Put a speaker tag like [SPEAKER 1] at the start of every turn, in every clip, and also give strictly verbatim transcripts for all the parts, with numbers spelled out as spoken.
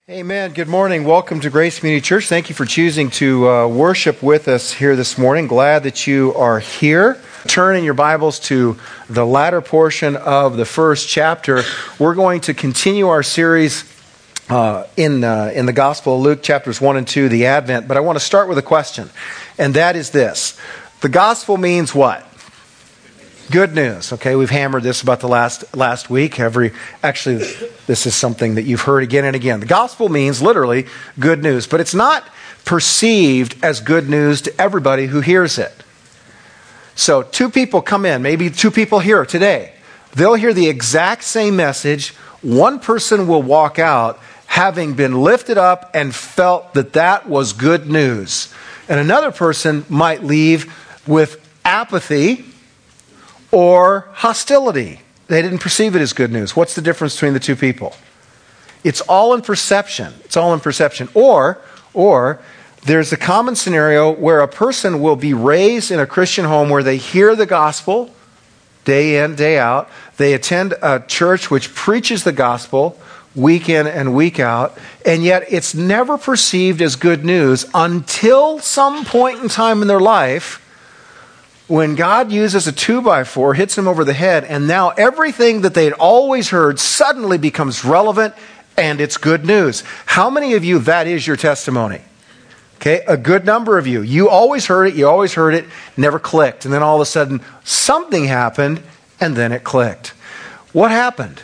[SPEAKER 1] Amen. Good morning. Welcome to Grace Community Church. Thank you for choosing to uh, worship with us here this morning. Glad that you are here. Turn in your Bibles to the latter portion of the first chapter. We're going to continue our series uh, in uh, in the Gospel of Luke, chapters one and two, the Advent. But I want to start with a question, and that is this. The Gospel means what? Good news. Okay, we've hammered this about the last last week. Every actually, this is something that you've heard again and again. The gospel means literally good news, but it's not perceived as good news to everybody who hears it. So, two people come in, maybe two people here today. They'll hear the exact same message. One person will walk out having been lifted up and felt that that was good news, and another person might leave with apathy or hostility. They didn't perceive it as good news. What's the difference between the two people? It's all in perception. It's all in perception. Or, or there's a common scenario where a person will be raised in a Christian home where they hear the gospel day in, day out. They attend a church which preaches the gospel week in and week out, and yet it's never perceived as good news until some point in time in their life when God uses a two by four, hits them over the head, and now everything that they'd always heard suddenly becomes relevant, and it's good news. How many of you, that is your testimony? Okay, a good number of you. You always heard it, you always heard it, never clicked. And then all of a sudden, something happened, and then it clicked. What happened?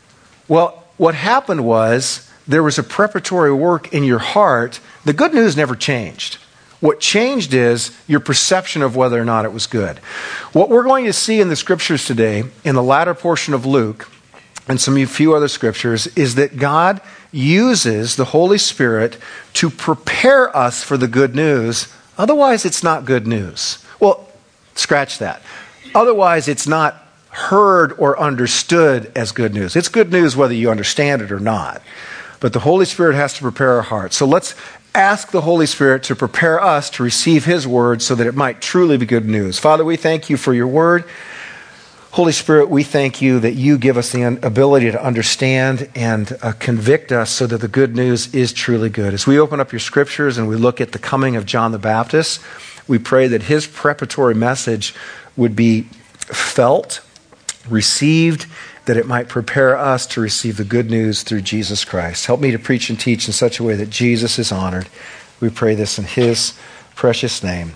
[SPEAKER 1] Well, what happened was there was a preparatory work in your heart. The good news never changed. What changed is your perception of whether or not it was good. What we're going to see in the scriptures today, in the latter portion of Luke, and some few other scriptures, is that God uses the Holy Spirit to prepare us for the good news. Otherwise, it's not good news. Well, scratch that. Otherwise, it's not heard or understood as good news. It's good news whether you understand it or not. But the Holy Spirit has to prepare our hearts. So let's ask the Holy Spirit to prepare us to receive His word so that it might truly be good news. Father, we thank you for your word. Holy Spirit, we thank you that you give us the ability to understand and uh, convict us so that the good news is truly good. As we open up your scriptures and we look at the coming of John the Baptist, we pray that his preparatory message would be felt, received, that it might prepare us to receive the good news through Jesus Christ. Help me to preach and teach in such a way that Jesus is honored. We pray this in his precious name.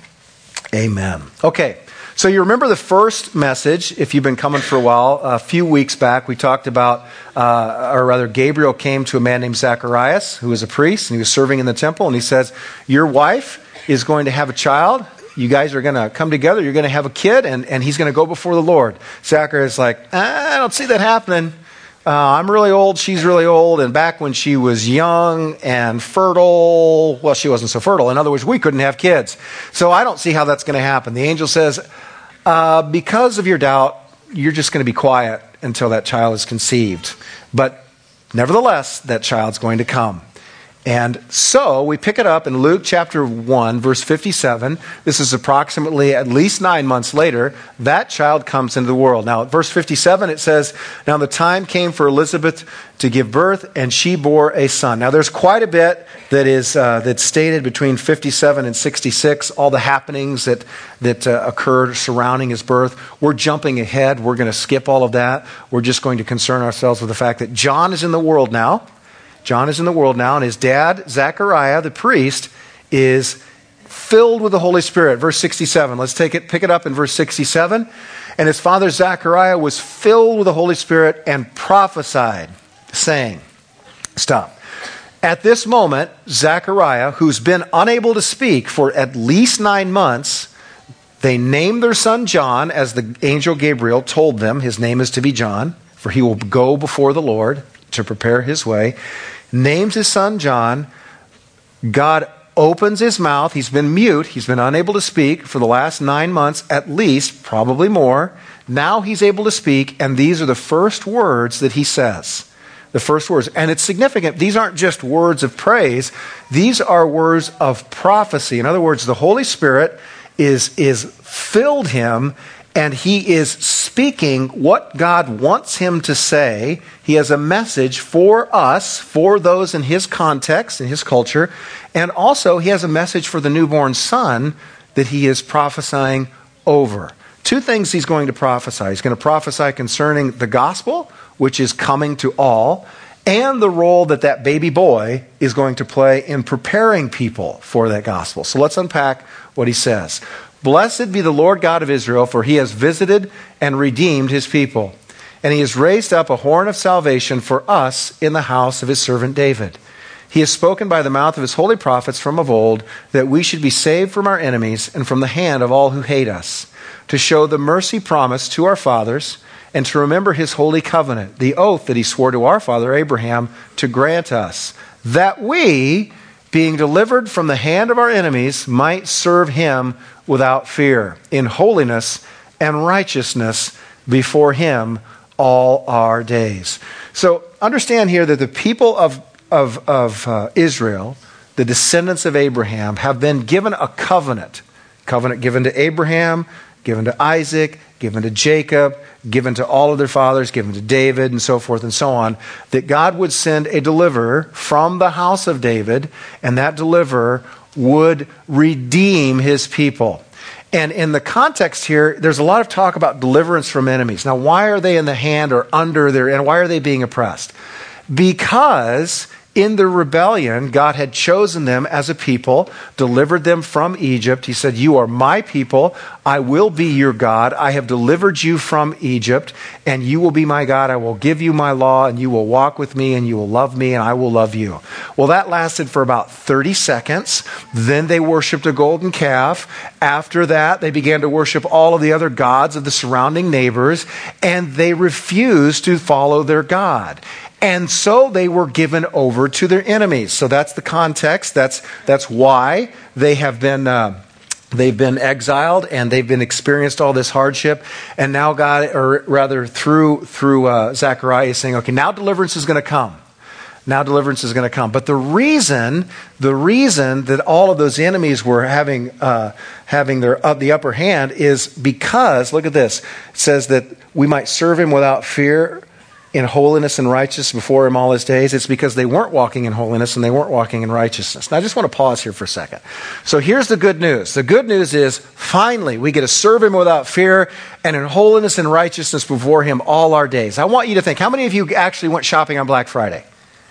[SPEAKER 1] Amen. Okay, so you remember the first message, if you've been coming for a while, a few weeks back, we talked about, uh, or rather Gabriel came to a man named Zacharias, who was a priest, and he was serving in the temple, and he says, your wife is going to have a child. You guys are going to come together. You're going to have a kid, and, and he's going to go before the Lord. Zacharias is like, I don't see that happening. Uh, I'm really old. She's really old. And back when she was young and fertile, well, she wasn't so fertile. In other words, we couldn't have kids. So I don't see how that's going to happen. The angel says, uh, because of your doubt, you're just going to be quiet until that child is conceived. But nevertheless, that child's going to come. And so we pick it up in Luke chapter one, verse fifty-seven. This is approximately at least nine months later. That child comes into the world. Now, at verse fifty-seven, it says, now the time came for Elizabeth to give birth, and she bore a son. Now, there's quite a bit that is uh, that's stated between fifty-seven and sixty-six, all the happenings that, that uh, occurred surrounding his birth. We're jumping ahead. We're going to skip all of that. We're just going to concern ourselves with the fact that John is in the world now. John is in the world now, and his dad, Zechariah, the priest, is filled with the Holy Spirit. Verse sixty-seven. Let's take it, pick it up in verse sixty-seven. And his father, Zechariah, was filled with the Holy Spirit and prophesied, saying, stop. At this moment, Zechariah, who's been unable to speak for at least nine months, they named their son John, as the angel Gabriel told them. His name is to be John, for he will go before the Lord to prepare his way. Names his son John. God opens his mouth. He's been mute. He's been unable to speak for the last nine months at least, probably more. Now he's able to speak, and these are the first words that he says. The first words. And it's significant. These aren't just words of praise. These are words of prophecy. In other words, the Holy Spirit is, is filled him, And he is speaking what God wants him to say. He has a message for us, for those in his context, in his culture. And also he has a message for the newborn son that he is prophesying over. Two things he's going to prophesy. He's going to prophesy concerning the gospel, which is coming to all, and the role that that baby boy is going to play in preparing people for that gospel. So let's unpack what he says. Blessed be the Lord God of Israel, for he has visited and redeemed his people. And he has raised up a horn of salvation for us in the house of his servant David. He has spoken by the mouth of his holy prophets from of old that we should be saved from our enemies and from the hand of all who hate us, to show the mercy promised to our fathers, and to remember his holy covenant, the oath that he swore to our father Abraham to grant us, that we, being delivered from the hand of our enemies, might serve him without fear, in holiness and righteousness before him all our days. So understand here that the people of, of, of uh, Israel, the descendants of Abraham, have been given a covenant. Covenant given to Abraham, given to Isaac, given to Jacob, given to all of their fathers, given to David, and so forth and so on, that God would send a deliverer from the house of David, and that deliverer would redeem his people. And in the context here, there's a lot of talk about deliverance from enemies. Now, why are they in the hand or under their, and why are they being oppressed? Because in the rebellion, God had chosen them as a people, delivered them from Egypt. He said, you are my people. I will be your God. I have delivered you from Egypt, and you will be my God. I will give you my law, and you will walk with me, and you will love me, and I will love you. Well, that lasted for about thirty seconds. Then they worshiped a golden calf. After that, they began to worship all of the other gods of the surrounding neighbors, and they refused to follow their God. And so they were given over to their enemies. So that's the context. That's that's why they have been uh, they've been exiled and they've been experienced all this hardship. And now God, or rather through through uh, Zechariah, is saying, okay, now deliverance is going to come. Now deliverance is going to come. But the reason the reason that all of those enemies were having uh, having their uh, the upper hand is because, look at this. It says that we might serve him without fear, in holiness and righteousness before him all his days. It's because they weren't walking in holiness and they weren't walking in righteousness. Now, I just want to pause here for a second. So here's the good news. The good news is, finally, we get to serve him without fear and in holiness and righteousness before him all our days. I want you to think, how many of you actually went shopping on Black Friday?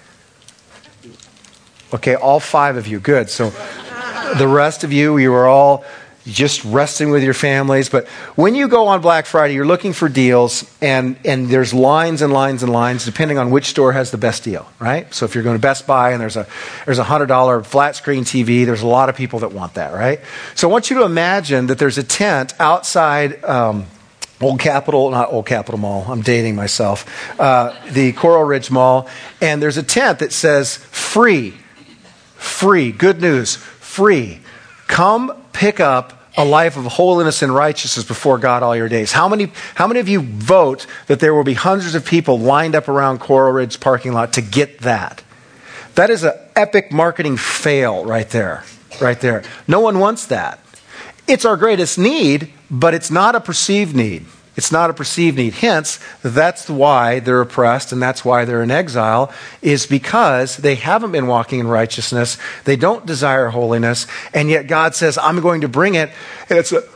[SPEAKER 1] Okay, all five of you. Good. So the rest of you, you were all just resting with your families. But when you go on Black Friday, you're looking for deals, and, and there's lines and lines and lines depending on which store has the best deal, right? So if you're going to Best Buy and there's a there's a one hundred dollars flat screen T V, there's a lot of people that want that, right? So I want you to imagine that there's a tent outside um, Old Capitol, not Old Capitol Mall, I'm dating myself, uh, the Coral Ridge Mall, and there's a tent that says free, free, good news, free. Come pick up a life of holiness and righteousness before God all your days. How many, how many of you vote that there will be hundreds of people lined up around Coral Ridge parking lot to get that? That is an epic marketing fail right there, right there. No one wants that. It's our greatest need, but it's not a perceived need. It's not a perceived need. Hence, that's why they're oppressed and that's why they're in exile, is because they haven't been walking in righteousness. They don't desire holiness. And yet God says, I'm going to bring it. And it's a,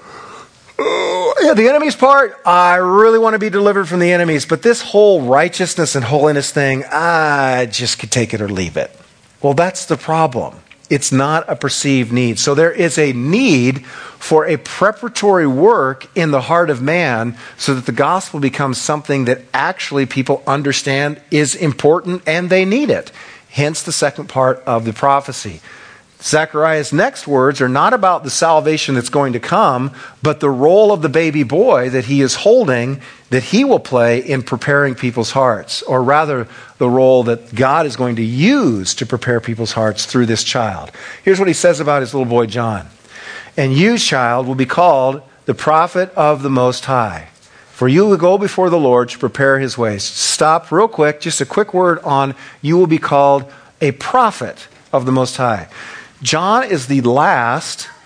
[SPEAKER 1] oh, yeah, the enemy's part. I really want to be delivered from the enemies. But this whole righteousness and holiness thing, I just could take it or leave it. Well, that's the problem. It's not a perceived need. So there is a need for a preparatory work in the heart of man so that the gospel becomes something that actually people understand is important and they need it. Hence the second part of the prophecy. Zechariah's next words are not about the salvation that's going to come, but the role of the baby boy that he is holding, that he will play in preparing people's hearts, or rather the role that God is going to use to prepare people's hearts through this child. Here's what he says about his little boy John. And you, child, will be called the prophet of the Most High, for you will go before the Lord to prepare his ways. Stop real quick, just a quick word on you will be called a prophet of the Most High. John is the last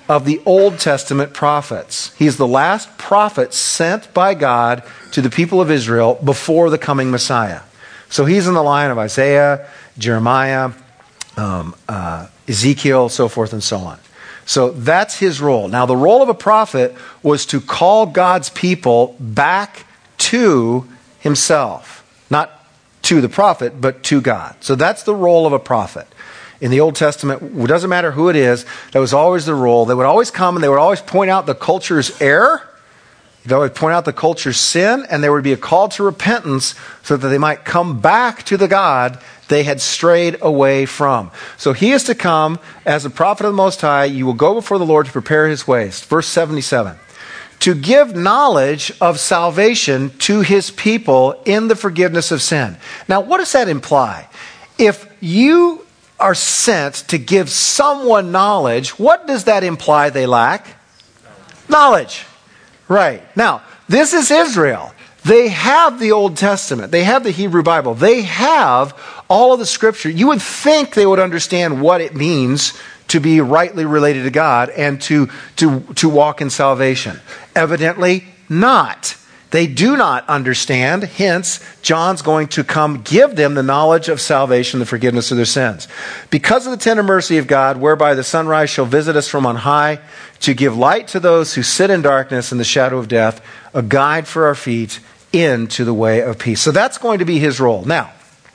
[SPEAKER 1] of the Old Testament prophets. He's the last prophet sent by God to the people of Israel before the coming Messiah. So he's in the line of Isaiah, Jeremiah, um, uh, Ezekiel, so forth and so on. So that's his role. Now, the role of a prophet was to call God's people back to himself. Not to the prophet, but to God. So that's the role of a prophet. In the Old Testament, it doesn't matter who it is, that was always the role. They would always come and they would always point out the culture's error. They would point out the culture's sin, and there would be a call to repentance so that they might come back to the God they had strayed away from. So he is to come as a prophet of the Most High. You will go before the Lord to prepare his ways. Verse seventy-seven. To give knowledge of salvation to his people in the forgiveness of sin. Now, what does that imply? If you are sent to give someone knowledge, what does that imply they lack? Knowledge. Right. Now, this is Israel. They have the Old Testament. They have the Hebrew Bible. They have all of the Scripture. You would think they would understand what it means to be rightly related to God and to, to, to walk in salvation. Evidently not. They do not understand. Hence, John's going to come give them the knowledge of salvation, the forgiveness of their sins. Because of the tender mercy of God, whereby the sunrise shall visit us from on high, to give light to those who sit in darkness and the shadow of death, a guide for our feet into the way of peace. So that's going to be his role. Now,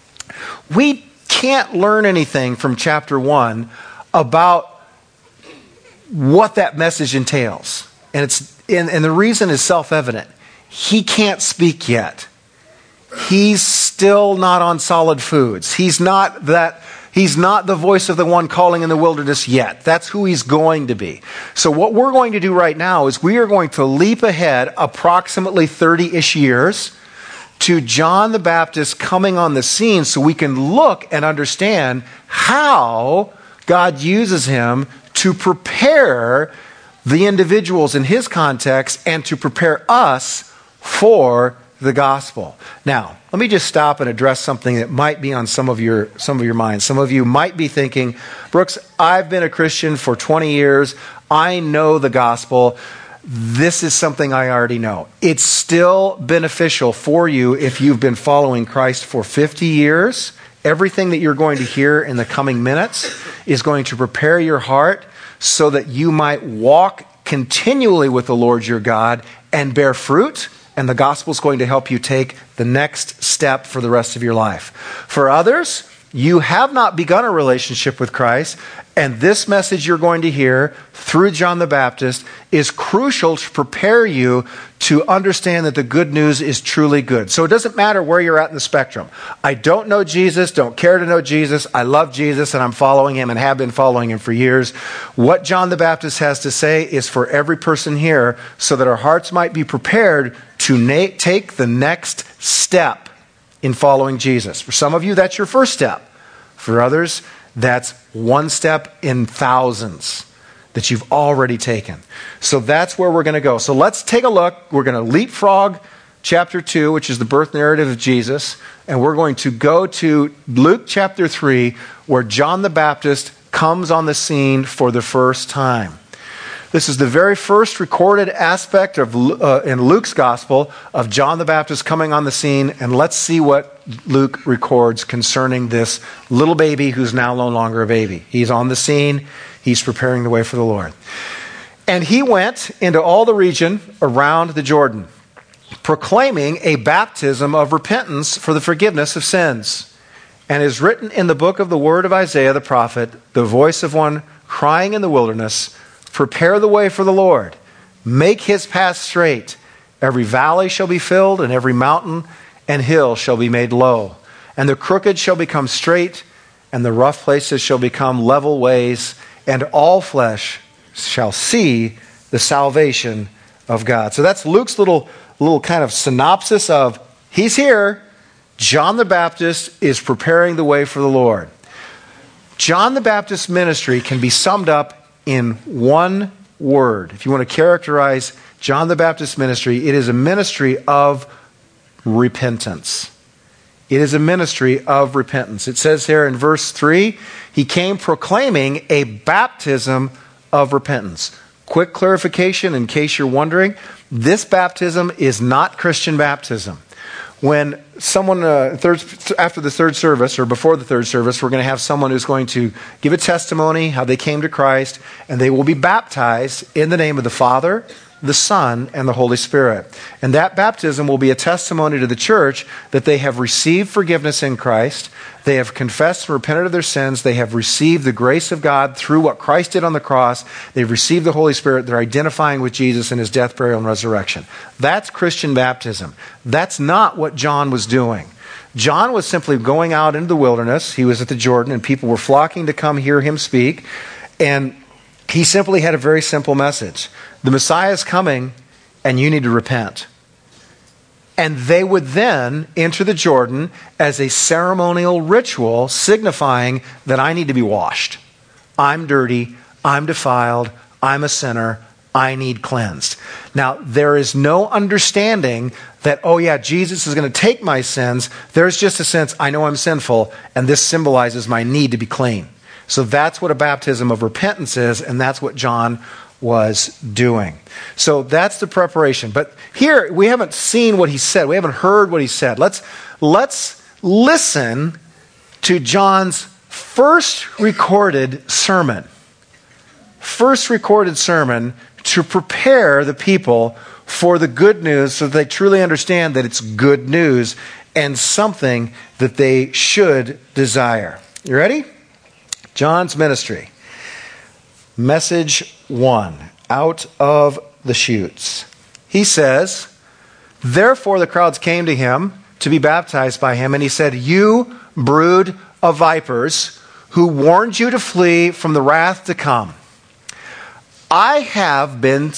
[SPEAKER 1] we can't learn anything from chapter one about what that message entails. And it's and, and the reason is self-evident. He can't speak yet. He's still not on solid foods. He's not that he's not the voice of the one calling in the wilderness yet. That's who he's going to be. So what we're going to do right now is we are going to leap ahead approximately thirty-ish years to John the Baptist coming on the scene so we can look and understand how God uses him to prepare the individuals in his context and to prepare us for the gospel. Now, let me just stop and address something that might be on some of your some of your minds. Some of you might be thinking, Brooks, I've been a Christian for twenty years. I know the gospel. This is something I already know. It's still beneficial for you if you've been following Christ for fifty years. Everything that you're going to hear in the coming minutes is going to prepare your heart so that you might walk continually with the Lord your God and bear fruit. And the gospel is going to help you take the next step for the rest of your life. For others, you have not begun a relationship with Christ, and this message you're going to hear through John the Baptist is crucial to prepare you to understand that the good news is truly good. So it doesn't matter where you're at in the spectrum. I don't know Jesus, don't care to know Jesus. I love Jesus, and I'm following him and have been following him for years. What John the Baptist has to say is for every person here so that our hearts might be prepared to na- take the next step in following Jesus. For some of you, that's your first step. For others, that's one step in thousands that you've already taken. So that's where we're going to go. So let's take a look. We're going to leapfrog chapter two, which is the birth narrative of Jesus, and we're going to go to Luke chapter three, where John the Baptist comes on the scene for the first time. This is the very first recorded aspect of uh, in Luke's gospel of John the Baptist coming on the scene, and let's see what Luke records concerning this little baby who's now no longer a baby. He's on the scene. He's preparing the way for the Lord. And he went into all the region around the Jordan, proclaiming a baptism of repentance for the forgiveness of sins. And is written in the book of the word of Isaiah the prophet, the voice of one crying in the wilderness, prepare the way for the Lord. Make his path straight. Every valley shall be filled, and every mountain and hill shall be made low. And the crooked shall become straight, and the rough places shall become level ways, and all flesh shall see the salvation of God. So that's Luke's little, little kind of synopsis of, he's here. John the Baptist is preparing the way for the Lord. John the Baptist's ministry can be summed up in one word. If you want to characterize John the Baptist's ministry, it is a ministry of repentance. It is a ministry of repentance. It says here in verse three, he came proclaiming a baptism of repentance. Quick clarification in case you're wondering, this baptism is not Christian baptism. When someone, uh, third, after the third service or before the third service, we're going to have someone who's going to give a testimony, how they came to Christ, and they will be baptized in the name of the Father, the Son, and the Holy Spirit. And that baptism will be a testimony to the church that they have received forgiveness in Christ, they have confessed and repented of their sins, they have received the grace of God through what Christ did on the cross, they've received the Holy Spirit, they're identifying with Jesus in his death, burial, and resurrection. That's Christian baptism. That's not what John was doing. John was simply going out into the wilderness. He was at the Jordan, and people were flocking to come hear him speak, and he simply had a very simple message. The Messiah is coming, and you need to repent. And they would then enter the Jordan as a ceremonial ritual signifying that I need to be washed. I'm dirty. I'm defiled. I'm a sinner. I need cleansed. Now, there is no understanding that, oh yeah, Jesus is going to take my sins. There's just a sense, I know I'm sinful, and this symbolizes my need to be clean. So that's what a baptism of repentance is, and that's what John was doing. So that's the preparation. But here, we haven't seen what he said. We haven't heard what he said. Let's, let's listen to John's first recorded sermon. First recorded sermon to prepare the people for the good news so that they truly understand that it's good news and something that they should desire. You ready? John's ministry. Message one, out of the chutes. He says, therefore the crowds came to him to be baptized by him, and he said, you brood of vipers, who warned you to flee from the wrath to come. I have been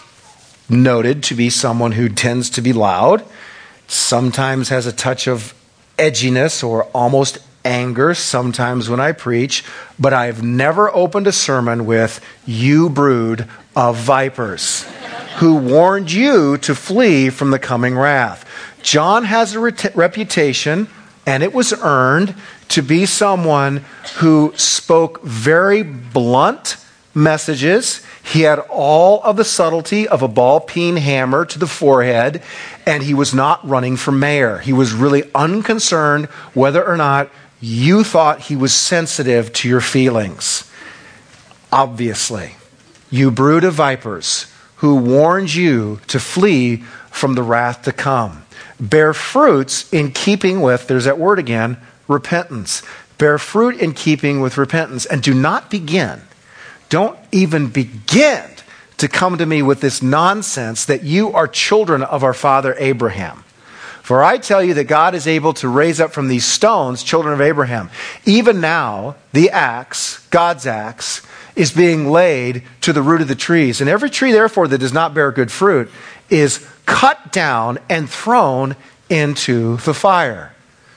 [SPEAKER 1] noted to be someone who tends to be loud, sometimes has a touch of edginess or almost anger sometimes when I preach, but I've never opened a sermon with, you brood of vipers, who warned you to flee from the coming wrath. John has a re- reputation, and it was earned, to be someone who spoke very blunt messages. He had all of the subtlety of a ball-peen hammer to the forehead, and he was not running for mayor. He was really unconcerned whether or not you thought he was sensitive to your feelings. Obviously, you brood of vipers, who warned you to flee from the wrath to come. Bear fruits in keeping with, there's that word again, repentance. Bear fruit in keeping with repentance, and do not begin. Don't even begin to come to me with this nonsense that you are children of our father Abraham. For I tell you that God is able to raise up from these stones children of Abraham. Even now, the axe, God's axe, is being laid to the root of the trees. And every tree, therefore, that does not bear good fruit is cut down and thrown into the fire.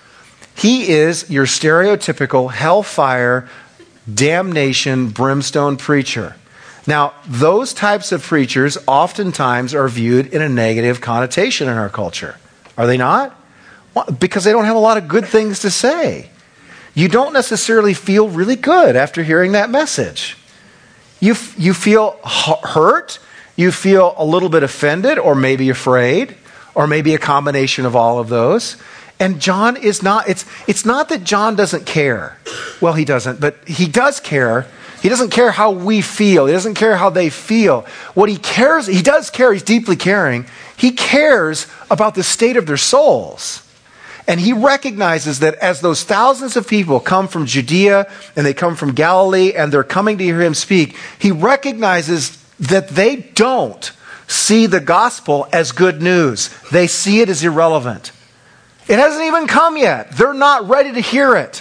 [SPEAKER 1] He is your stereotypical hellfire, damnation, brimstone preacher. Now, those types of preachers oftentimes are viewed in a negative connotation in our culture. Are they not? Well, because they don't have a lot of good things to say. You don't necessarily feel really good after hearing that message. You, f- you feel h- hurt, you feel a little bit offended, or maybe afraid, or maybe a combination of all of those. And John is not, it's, it's not that John doesn't care. Well, he doesn't, but he does care. He doesn't care how we feel. He doesn't care how they feel. What he cares, he does care, he's deeply caring. He cares about the state of their souls. And he recognizes that as those thousands of people come from Judea and they come from Galilee and they're coming to hear him speak, he recognizes that they don't see the gospel as good news. They see it as irrelevant. It hasn't even come yet. They're not ready to hear it.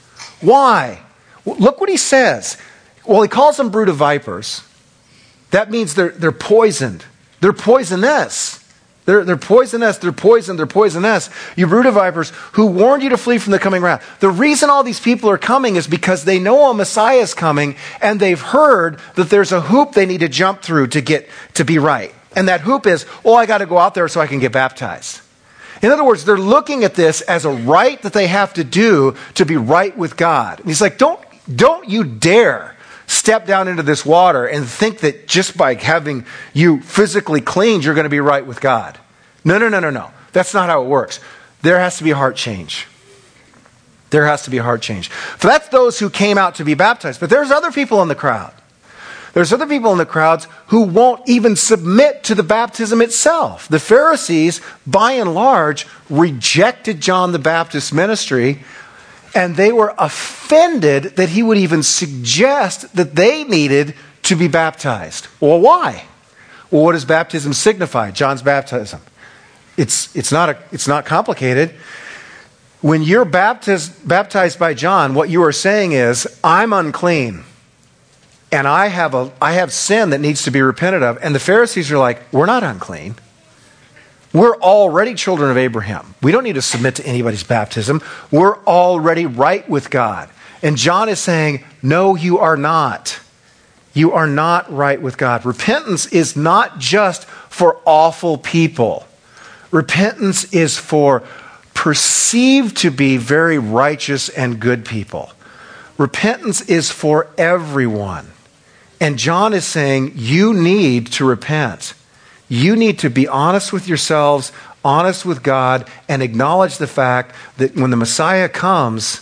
[SPEAKER 1] Why? Look what he says. Well, he calls them brood of vipers. That means they're, they're poisoned. They're poisonous. They're, they're poisonous, they're poisoned, they're poisonous. You brood of vipers, who warned you to flee from the coming wrath. The reason all these people are coming is because they know a Messiah is coming, and they've heard that there's a hoop they need to jump through to get to be right. And that hoop is, oh, I got to go out there so I can get baptized. In other words, they're looking at this as a right that they have to do to be right with God. And he's like, don't, don't you dare step down into this water and think that just by having you physically cleaned, you're going to be right with God. No, no, no, no, no. That's not how it works. There has to be a heart change. There has to be a heart change. So that's those who came out to be baptized. But there's other people in the crowd. There's other people in the crowds who won't even submit to the baptism itself. The Pharisees, by and large, rejected John the Baptist's ministry, and they were offended that he would even suggest that they needed to be baptized. Well, why? Well, what does baptism signify? John's baptism. It's, it's, not, a, it's not complicated. When you're baptized, baptized by John, what you are saying is, I'm unclean. And I have a I have sin that needs to be repented of. And the Pharisees are like, we're not unclean. We're already children of Abraham. We don't need to submit to anybody's baptism. We're already right with God. And John is saying, no, you are not. You are not right with God. Repentance is not just for awful people. Repentance is for perceived to be very righteous and good people. Repentance is for everyone. And John is saying, you need to repent. You need to be honest with yourselves, honest with God, and acknowledge the fact that when the Messiah comes,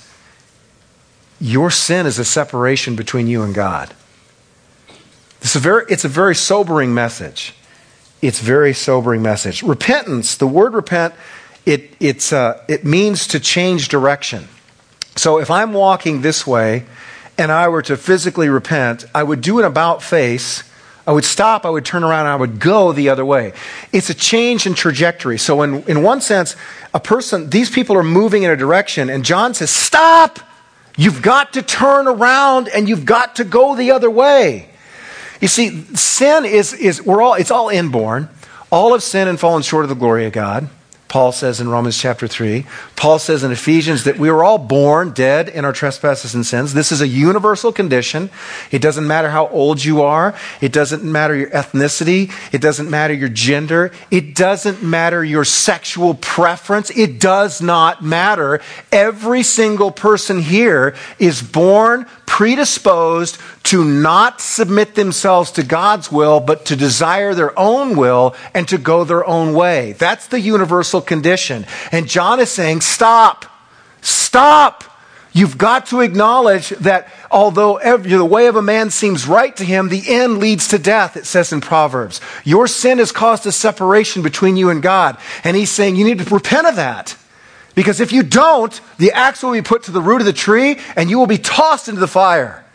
[SPEAKER 1] your sin is a separation between you and God. It's a very, it's a very sobering message. It's a very sobering message. Repentance, the word repent, it, it's, uh, it means to change direction. So if I'm walking this way and I were to physically repent, I would do an about face. I would stop, I would turn around, and I would go the other way. It's a change in trajectory. So in, in one sense, a person, these people are moving in a direction, and John says, stop! You've got to turn around and you've got to go the other way. You see, sin is, is we're all, it's all inborn. All have sinned and fallen short of the glory of God. Paul says in Romans chapter three. Paul says in Ephesians that we were all born dead in our trespasses and sins. This is a universal condition. It doesn't matter how old you are. It doesn't matter your ethnicity. It doesn't matter your gender. It doesn't matter your sexual preference. It does not matter. Every single person here is born predisposed to not submit themselves to God's will, but to desire their own will and to go their own way. That's the universal condition. And John is saying, stop, stop. You've got to acknowledge that although every, the way of a man seems right to him, the end leads to death, it says in Proverbs. Your sin has caused a separation between you and God. And he's saying you need to repent of that. Because if you don't, the axe will be put to the root of the tree and you will be tossed into the fire.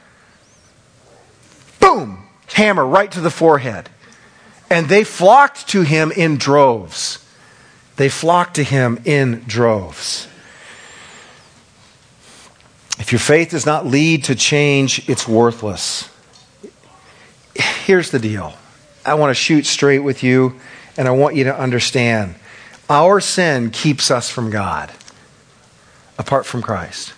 [SPEAKER 1] Boom! Hammer right to the forehead. And they flocked to him in droves. They flocked to him in droves. If your faith does not lead to change, it's worthless. Here's the deal. I want to shoot straight with you, and I want you to understand. Our sin keeps us from God, apart from Christ.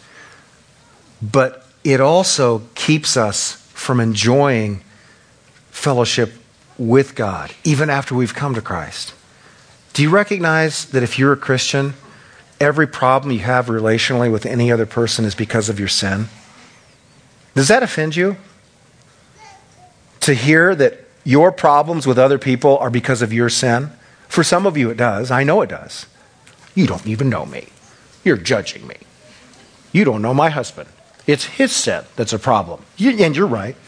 [SPEAKER 1] But it also keeps us from enjoying fellowship with God, even after we've come to Christ. Do you recognize that if you're a Christian, every problem you have relationally with any other person is because of your sin? Does that offend you? To hear that your problems with other people are because of your sin? For some of you it does. I know it does. You don't even know me. You're judging me. You don't know my husband. It's his sin that's a problem. You, and you're right.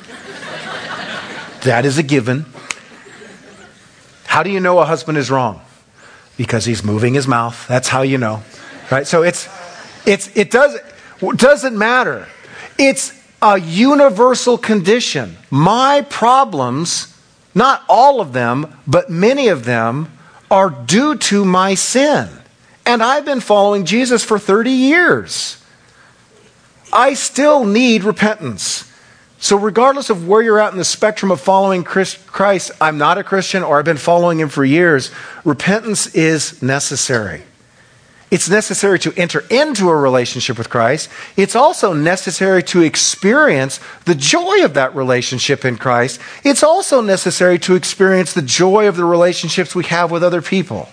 [SPEAKER 1] That is a given. How do you know a husband is wrong? Because he's moving his mouth. That's how you know. Right? So it's it's it does it doesn't matter. It's a universal condition. My problems, not all of them, but many of them, are due to my sin. And I've been following Jesus for thirty years. I still need repentance. So regardless of where you're at in the spectrum of following Christ, I'm not a Christian or I've been following him for years, repentance is necessary. It's necessary to enter into a relationship with Christ. It's also necessary to experience the joy of that relationship in Christ. It's also necessary to experience the joy of the relationships we have with other people,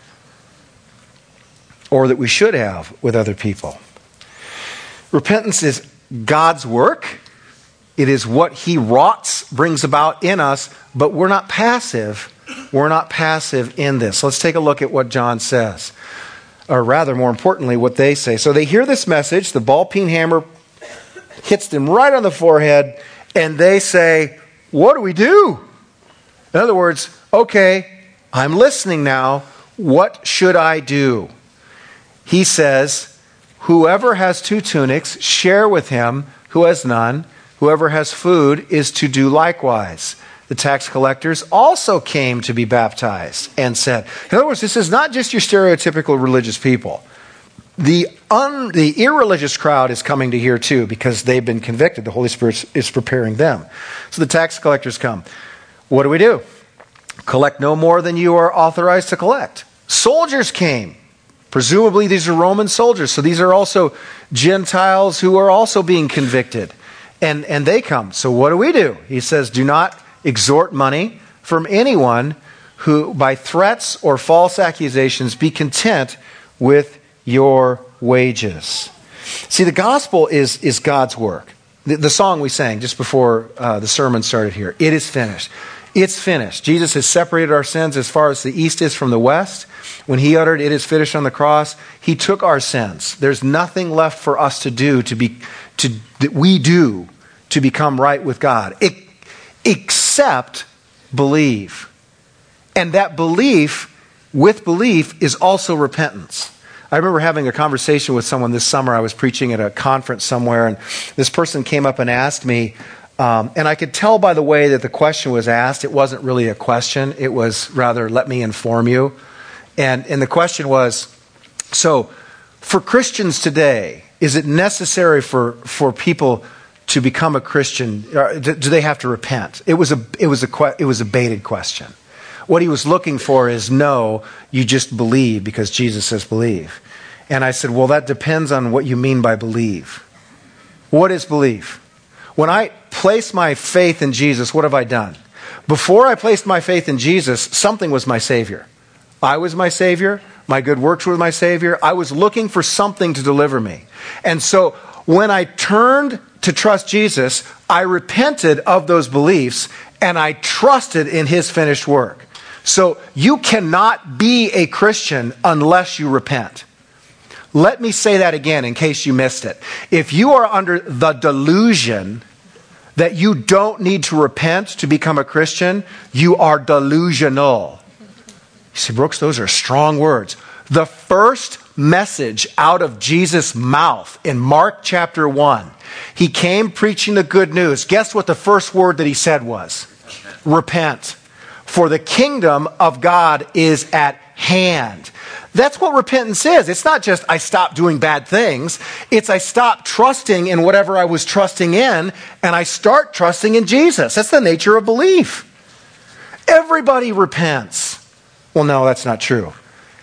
[SPEAKER 1] or that we should have with other people. Repentance is God's work. It is what he wrought, brings about in us, but we're not passive. We're not passive in this. Let's take a look at what John says. Or rather, more importantly, what they say. So they hear this message, the ball peen hammer hits them right on the forehead, and they say, what do we do? In other words, okay, I'm listening now. What should I do? He says, whoever has two tunics, share with him who has none. Whoever has food is to do likewise. The tax collectors also came to be baptized and said, in other words, this is not just your stereotypical religious people. The, un, the irreligious crowd is coming to hear too because they've been convicted. The Holy Spirit is preparing them. So the tax collectors come. What do we do? Collect no more than you are authorized to collect. Soldiers came. Presumably these are Roman soldiers. So these are also Gentiles who are also being convicted. And, and they come. So what do we do? He says, do not extort money from anyone who by threats or false accusations be content with your wages. See, the gospel is, is God's work. The, the song we sang just before uh, the sermon started here, it is finished. It's finished. Jesus has separated our sins as far as the east is from the west. When he uttered, it is finished on the cross, he took our sins. There's nothing left for us to do to be, to, that we do to become right with God, it, except believe. And that belief, with belief, is also repentance. I remember having a conversation with someone this summer. I was preaching at a conference somewhere, and this person came up and asked me, um, and I could tell by the way that the question was asked, it wasn't really a question. It was rather, let me inform you. And, and the question was, so for Christians today, is it necessary for, for people to become a Christian? Or do they have to repent? It was a, it was a, it was a baited question. What he was looking for is, no, you just believe because Jesus says believe. And I said, well, that depends on what you mean by believe. What is belief? When I place my faith in Jesus, what have I done? Before I placed my faith in Jesus, something was my Savior. I was my Savior. My good works were my Savior. I was looking for something to deliver me. And so when I turned to trust Jesus, I repented of those beliefs and I trusted in his finished work. So you cannot be a Christian unless you repent. Let me say that again in case you missed it. If you are under the delusion that you don't need to repent to become a Christian, you are delusional. You say, Brooks, those are strong words. The first message out of Jesus' mouth in Mark chapter one, he came preaching the good news. Guess what the first word that he said was? Repent. For the kingdom of God is at hand. That's what repentance is. It's not just I stop doing bad things. It's I stop trusting in whatever I was trusting in and I start trusting in Jesus. That's the nature of belief. Everybody repents. Well, no, that's not true.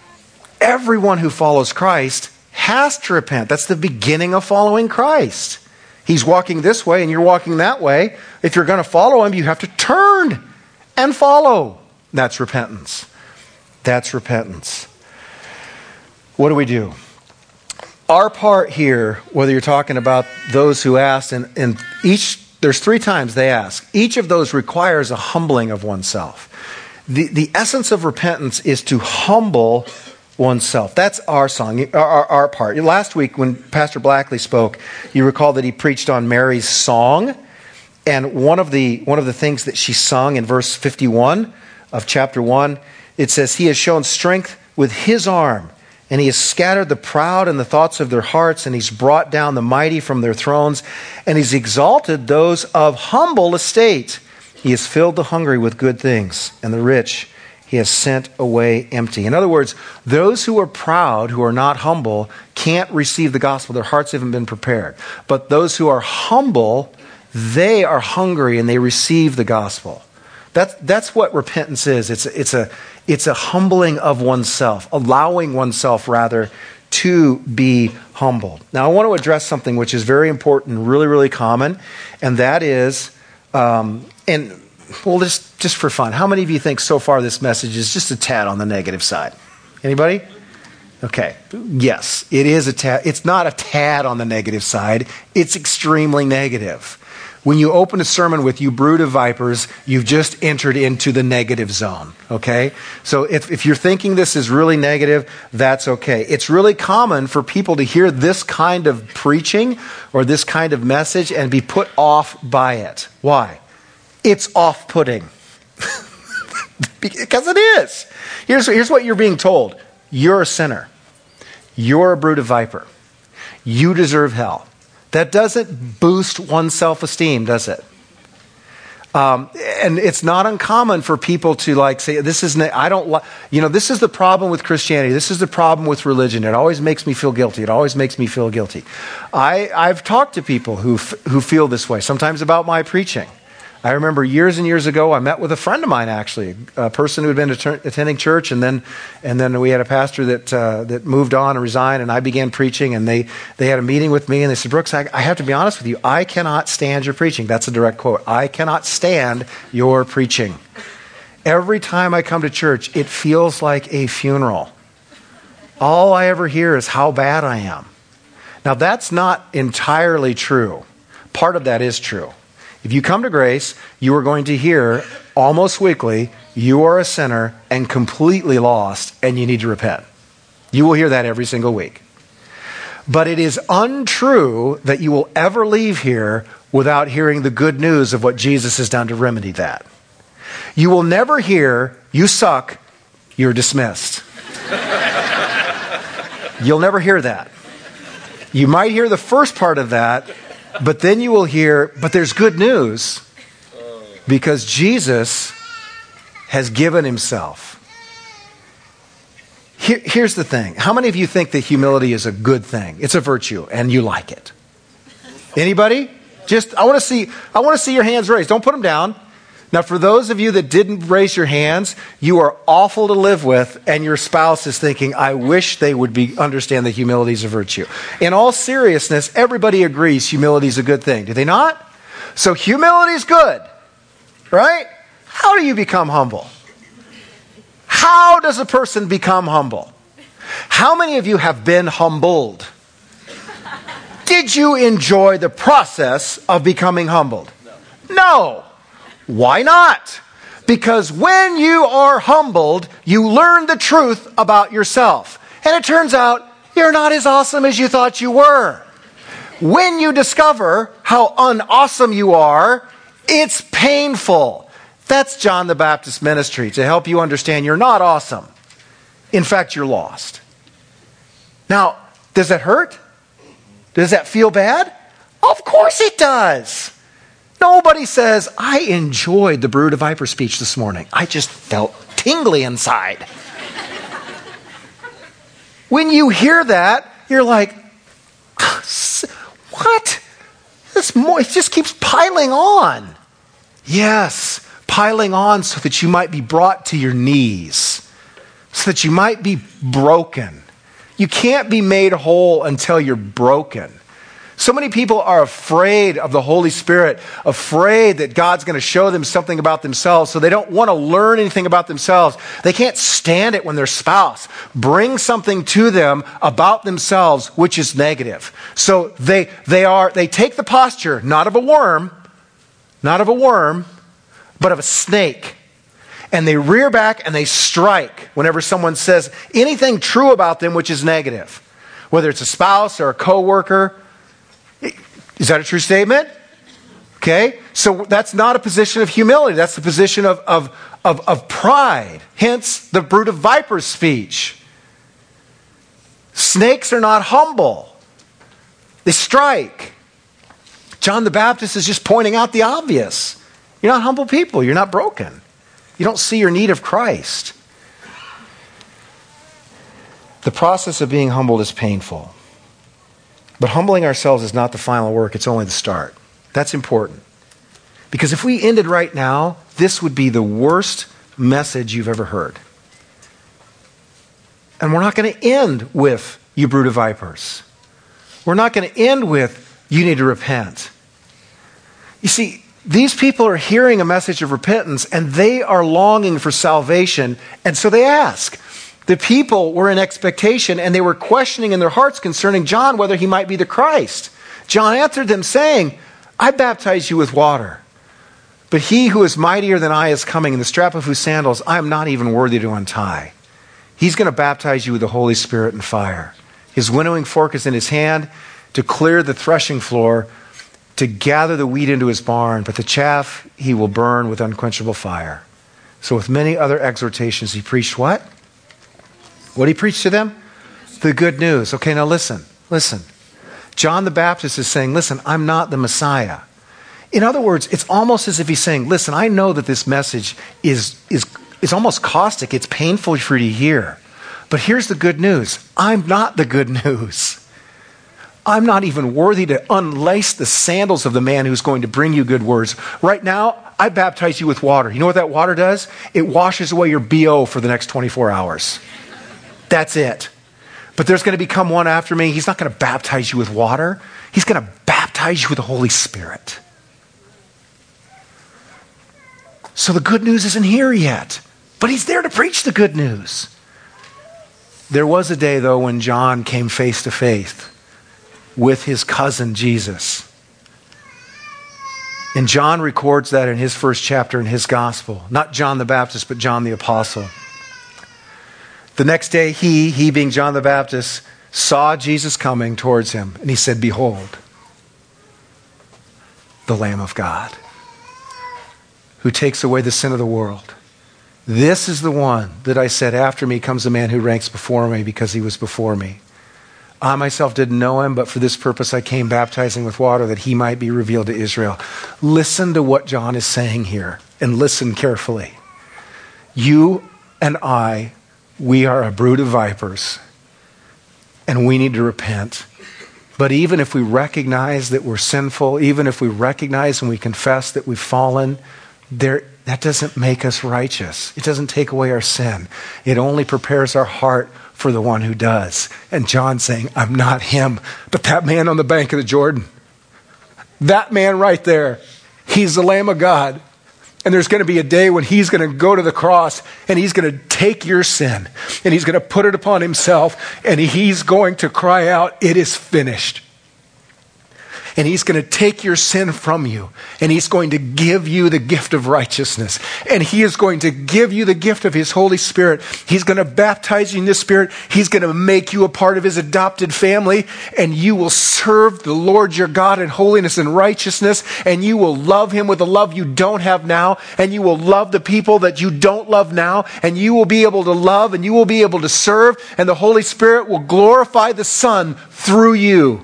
[SPEAKER 1] Everyone who follows Christ has to repent. That's the beginning of following Christ. He's walking this way and you're walking that way. If you're going to follow him, you have to turn and follow. That's repentance. That's repentance. What do we do? Our part here, whether you're talking about those who asked, and, and each, there's three times they ask. Each of those requires a humbling of oneself. The, the essence of repentance is to humble oneself. That's our song, our, our, our part. Last week when Pastor Blackley spoke, you recall that he preached on Mary's song. And one of the one of the things that she sung in verse fifty-one of chapter one, it says, he has shown strength with his arm, and he has scattered the proud in the thoughts of their hearts, and he's brought down the mighty from their thrones, and he's exalted those of humble estate. He has filled the hungry with good things, and the rich he has sent away empty. In other words, those who are proud, who are not humble, can't receive the gospel. Their hearts haven't been prepared. But those who are humble, they are hungry and they receive the gospel. That's, that's what repentance is. It's, it's, a, it's a humbling of oneself, allowing oneself, rather, to be humble. Now, I want to address something which is very important, really, really common, and that is, um, and well, just, just for fun, how many of you think so far this message is just a tad on the negative side? Anybody? Okay. Yes, it is a tad. It's not a tad on the negative side. It's extremely negative. When you open a sermon with "you brood of vipers," you've just entered into the negative zone, okay? So if, if you're thinking this is really negative, that's okay. It's really common for people to hear this kind of preaching or this kind of message and be put off by it. Why? It's off-putting. Because it is. Here's, here's what you're being told. You're a sinner. You're a brood of viper. You deserve hell. That doesn't boost one's self-esteem, does it? Um, and it's not uncommon for people to like say, this is, I don't like, you know, this is the problem with Christianity. This is the problem with religion. It always makes me feel guilty. It always makes me feel guilty. I, I've talked to people who, f- who feel this way, sometimes about my preaching. I remember years and years ago, I met with a friend of mine, actually, a person who had been att- attending church, and then and then we had a pastor that uh, that moved on and resigned, and I began preaching, and they, they had a meeting with me, and they said, Brooks, I, I have to be honest with you, I cannot stand your preaching. That's a direct quote. I cannot stand your preaching. Every time I come to church, it feels like a funeral. All I ever hear is how bad I am. Now, that's not entirely true. Part of that is true. If you come to Grace, you are going to hear almost weekly, you are a sinner and completely lost and you need to repent. You will hear that every single week. But it is untrue that you will ever leave here without hearing the good news of what Jesus has done to remedy that. You will never hear, you suck, you're dismissed. You'll never hear that. You might hear the first part of that, but then you will hear, but there's good news because Jesus has given himself. Here, here's the thing. How many of you think that humility is a good thing? It's a virtue and you like it. Anybody? Just, I want to see, I want to see your hands raised. Don't put them down. Now, for those of you that didn't raise your hands, you are awful to live with, and your spouse is thinking, I wish they would be understand that humility is a virtue. In all seriousness, everybody agrees humility is a good thing. Do they not? So humility is good, right? How do you become humble? How does a person become humble? How many of you have been humbled? Did you enjoy the process of becoming humbled? No. No. Why not? Because when you are humbled, you learn the truth about yourself. And it turns out you're not as awesome as you thought you were. When you discover how unawesome you are, it's painful. That's John the Baptist's ministry, to help you understand you're not awesome. In fact, you're lost. Now, does that hurt? Does that feel bad? Of course it does. Nobody says, I enjoyed the brood of viper speech this morning. I just felt tingly inside. When you hear that, you're like, what? This more, it just keeps piling on. Yes, piling on so that you might be brought to your knees, so that you might be broken. You can't be made whole until you're broken. So many people are afraid of the Holy Spirit, afraid that God's going to show them something about themselves, so they don't want to learn anything about themselves. They can't stand it when their spouse brings something to them about themselves which is negative. So they they are they take the posture not of a worm, not of a worm, but of a snake. And they rear back and they strike whenever someone says anything true about them which is negative. Whether it's a spouse or a coworker. Is that a true statement? Okay, so that's not a position of humility. That's the position of, of, of, of pride. Hence, the brood of vipers speech. Snakes are not humble. They strike. John the Baptist is just pointing out the obvious. You're not humble people. You're not broken. You don't see your need of Christ. The process of being humbled is painful. But humbling ourselves is not the final work. It's only the start. That's important. Because if we ended right now, this would be the worst message you've ever heard. And we're not going to end with, you brood of vipers. We're not going to end with, you need to repent. You see, these people are hearing a message of repentance and they are longing for salvation. And so they ask. The people were in expectation and they were questioning in their hearts concerning John whether he might be the Christ. John answered them saying, I baptize you with water. But he who is mightier than I is coming, in the strap of whose sandals I am not even worthy to untie. He's going to baptize you with the Holy Spirit and fire. His winnowing fork is in his hand to clear the threshing floor, to gather the wheat into his barn, but the chaff he will burn with unquenchable fire. So with many other exhortations, he preached what? What did he preach to them? The good news. Okay, now listen, listen. John the Baptist is saying, listen, I'm not the Messiah. In other words, it's almost as if he's saying, listen, I know that this message is, is, is almost caustic. It's painful for you to hear. But here's the good news. I'm not the good news. I'm not even worthy to unlace the sandals of the man who's going to bring you good words. Right now, I baptize you with water. You know what that water does? It washes away your B O for the next twenty-four hours. That's it. But there's going to become one after me. He's not going to baptize you with water. He's going to baptize you with the Holy Spirit. So the good news isn't here yet, but he's there to preach the good news. There was a day, though, when John came face to face with his cousin Jesus. And John records that in his first chapter in his gospel. Not John the Baptist, but John the Apostle. The next day, he, he being John the Baptist, saw Jesus coming towards him. And he said, behold, the Lamb of God, who takes away the sin of the world. This is the one that I said, after me comes a man who ranks before me because he was before me. I myself didn't know him, but for this purpose I came baptizing with water that he might be revealed to Israel. Listen to what John is saying here and listen carefully. You and I, we are a brood of vipers and we need to repent. But even if we recognize that we're sinful, even if we recognize and we confess that we've fallen, there, that doesn't make us righteous. It doesn't take away our sin. It only prepares our heart for the one who does. And John's saying, I'm not him, but that man on the bank of the Jordan. That man right there, he's the Lamb of God. And there's going to be a day when he's going to go to the cross and he's going to take your sin and he's going to put it upon himself and he's going to cry out, it is finished. And he's going to take your sin from you. And he's going to give you the gift of righteousness. And he is going to give you the gift of his Holy Spirit. He's going to baptize you in the Spirit. He's going to make you a part of his adopted family. And you will serve the Lord your God in holiness and righteousness. And you will love him with a love you don't have now. And you will love the people that you don't love now. And you will be able to love and you will be able to serve. And the Holy Spirit will glorify the Son through you.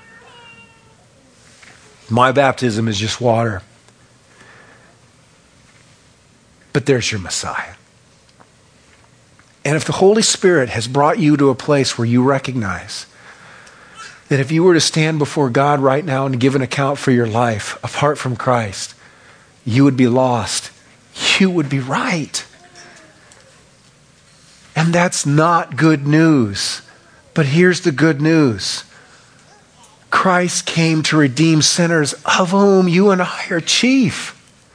[SPEAKER 1] My baptism is just water. But there's your Messiah. And if the Holy Spirit has brought you to a place where you recognize that if you were to stand before God right now and give an account for your life apart from Christ, you would be lost. You would be right. And that's not good news. But here's the good news. Christ came to redeem sinners, of whom you and I are chief.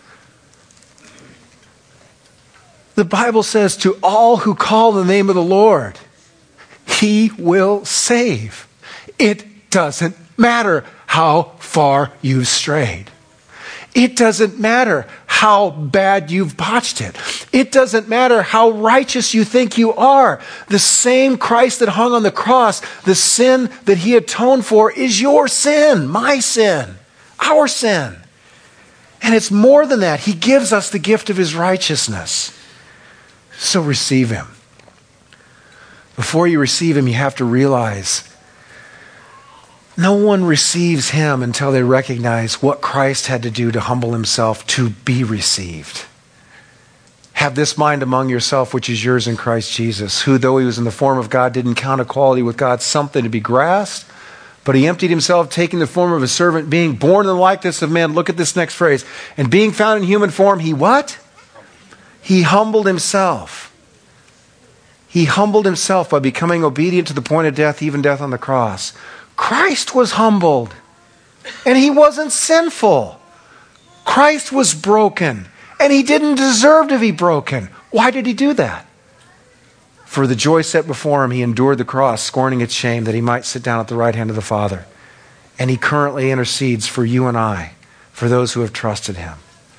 [SPEAKER 1] The Bible says, to all who call the name of the Lord, he will save. It doesn't matter how far you've strayed. It doesn't matter how bad you've botched it. It doesn't matter how righteous you think you are. The same Christ that hung on the cross, the sin that he atoned for is your sin, my sin, our sin. And it's more than that. He gives us the gift of his righteousness. So receive him. Before you receive him, you have to realize no one receives him until they recognize what Christ had to do to humble himself to be received. Have this mind among yourself, which is yours in Christ Jesus, who, though he was in the form of God, didn't count equality with God something to be grasped, but he emptied himself, taking the form of a servant, being born in the likeness of man. Look at this next phrase. And being found in human form, he what? He humbled himself. He humbled himself by becoming obedient to the point of death, even death on the cross. Christ was humbled, and he wasn't sinful. Christ was broken, and he didn't deserve to be broken. Why did he do that? For the joy set before him, he endured the cross, scorning its shame, that he might sit down at the right hand of the Father. And he currently intercedes for you and I. for those who have trusted him.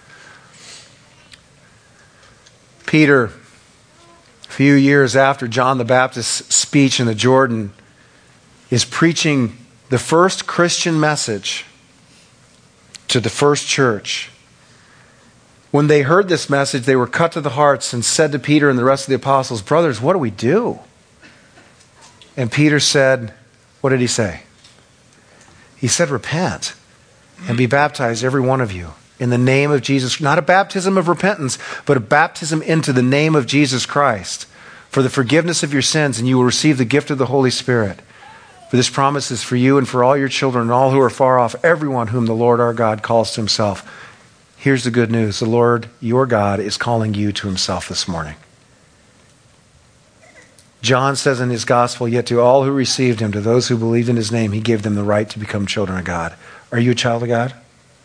[SPEAKER 1] Peter, a few years after John the Baptist's speech in the Jordan, is preaching the first Christian message to the first church. When they heard this message, they were cut to the hearts and said to Peter and the rest of the apostles, "Brothers, what do we do?" And Peter said, what did he say? He said, "Repent and be baptized, every one of you, in the name of Jesus." Not a baptism of repentance, but a baptism into the name of Jesus Christ for the forgiveness of your sins, and you will receive the gift of the Holy Spirit. For this promise is for you and for all your children and all who are far off, everyone whom the Lord our God calls to himself. Here's the good news. The Lord, your God, is calling you to himself this morning. John says in his gospel, "Yet to all who received him, to those who believed in his name, he gave them the right to become children of God." Are you a child of God?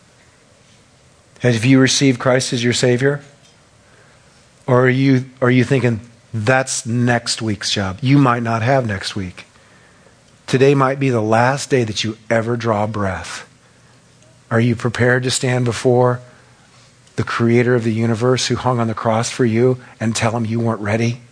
[SPEAKER 1] Have you received Christ as your Savior? Or are you, are you thinking, that's next week's job? You might not have next week. Today might be the last day that you ever draw breath. Are you prepared to stand before the Creator of the universe who hung on the cross for you and tell him you weren't ready?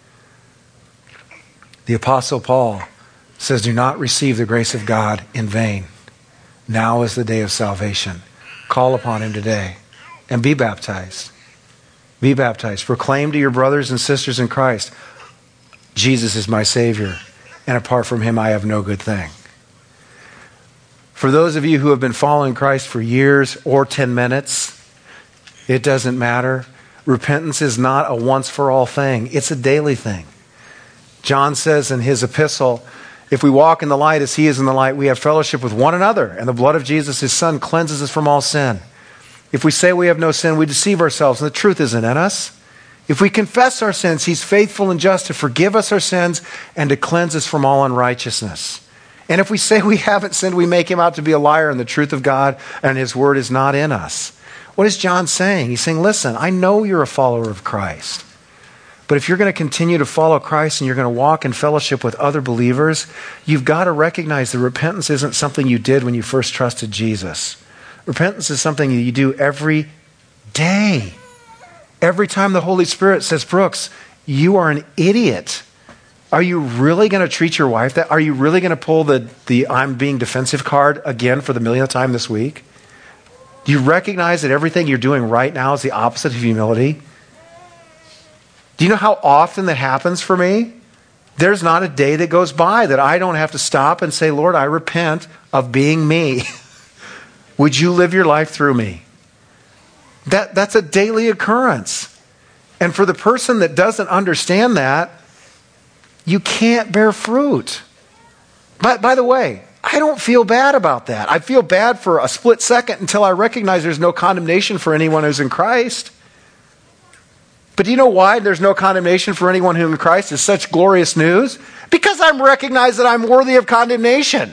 [SPEAKER 1] The Apostle Paul says, "Do not receive the grace of God in vain. Now is the day of salvation. Call upon him today and be baptized." Be baptized. Proclaim to your brothers and sisters in Christ, "Jesus is my Savior, and apart from him I have no good thing." For those of you who have been following Christ for years or ten minutes, it doesn't matter. Repentance is not a once-for-all thing. It's a daily thing. John says in his epistle, "If we walk in the light as he is in the light, we have fellowship with one another, and the blood of Jesus, his Son, cleanses us from all sin. If we say we have no sin, we deceive ourselves, and the truth isn't in us. If we confess our sins, he's faithful and just to forgive us our sins and to cleanse us from all unrighteousness. And if we say we haven't sinned, we make him out to be a liar, and the truth of God and his word is not in us." What is John saying? He's saying, listen, I know you're a follower of Christ. But if you're going to continue to follow Christ and you're going to walk in fellowship with other believers, you've got to recognize that repentance isn't something you did when you first trusted Jesus. Repentance is something that you do every day. Every time the Holy Spirit says, "Brooks, you are an idiot. Are you really going to treat your wife that? Are you really going to pull the, the I'm being defensive card again for the millionth time this week? Do you recognize that everything you're doing right now is the opposite of humility?" Do you know how often that happens for me? There's not a day that goes by that I don't have to stop and say, "Lord, I repent of being me. Would you live your life through me?" That, that's a daily occurrence. And for the person that doesn't understand that, you can't bear fruit. But by the way, I don't feel bad about that. I feel bad for a split second until I recognize there's no condemnation for anyone who's in Christ. But do you know why there's no condemnation for anyone who in Christ is such glorious news? Because I recognize that I'm worthy of condemnation.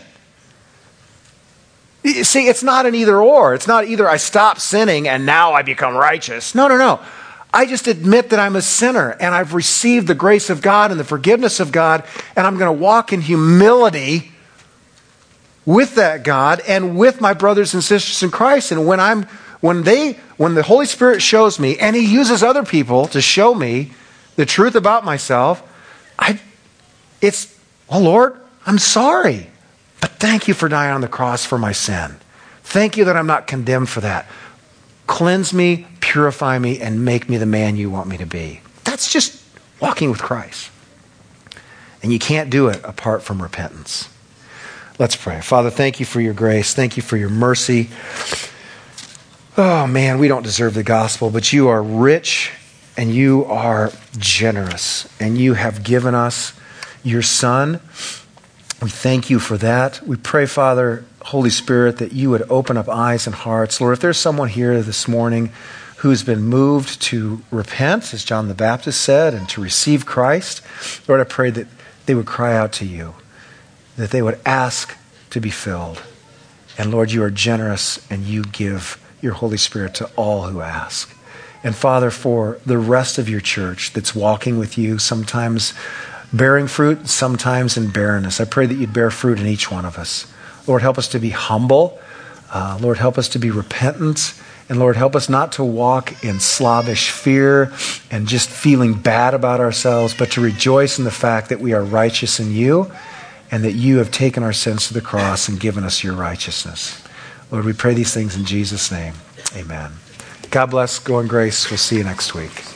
[SPEAKER 1] You see, it's not an either or. It's not either I stop sinning and now I become righteous. No, no, no. I just admit that I'm a sinner and I've received the grace of God and the forgiveness of God, and I'm going to walk in humility with that God and with my brothers and sisters in Christ. And when I'm when they when the Holy Spirit shows me, and he uses other people to show me the truth about myself, I it's, "Oh Lord, I'm sorry. But thank you for dying on the cross for my sin. Thank you that I'm not condemned for that. Cleanse me, purify me, and make me the man you want me to be." That's just walking with Christ. And you can't do it apart from repentance. Let's pray. Father, thank you for your grace. Thank you for your mercy. Oh man, we don't deserve the gospel, but you are rich and you are generous. And you have given us your Son. We thank you for that. We pray, Father, Holy Spirit, that you would open up eyes and hearts. Lord, if there's someone here this morning who's been moved to repent, as John the Baptist said, and to receive Christ, Lord, I pray that they would cry out to you, that they would ask to be filled. And Lord, you are generous and you give your Holy Spirit to all who ask. And Father, for the rest of your church that's walking with you, sometimes bearing fruit, sometimes in barrenness, I pray that you'd bear fruit in each one of us. Lord, help us to be humble Uh, Lord, help us to be repentant. And Lord, help us not to walk in slavish fear and just feeling bad about ourselves, but to rejoice in the fact that we are righteous in you and that you have taken our sins to the cross and given us your righteousness. Lord, we pray these things in Jesus' name. Amen. God bless. Go in grace. We'll see you next week.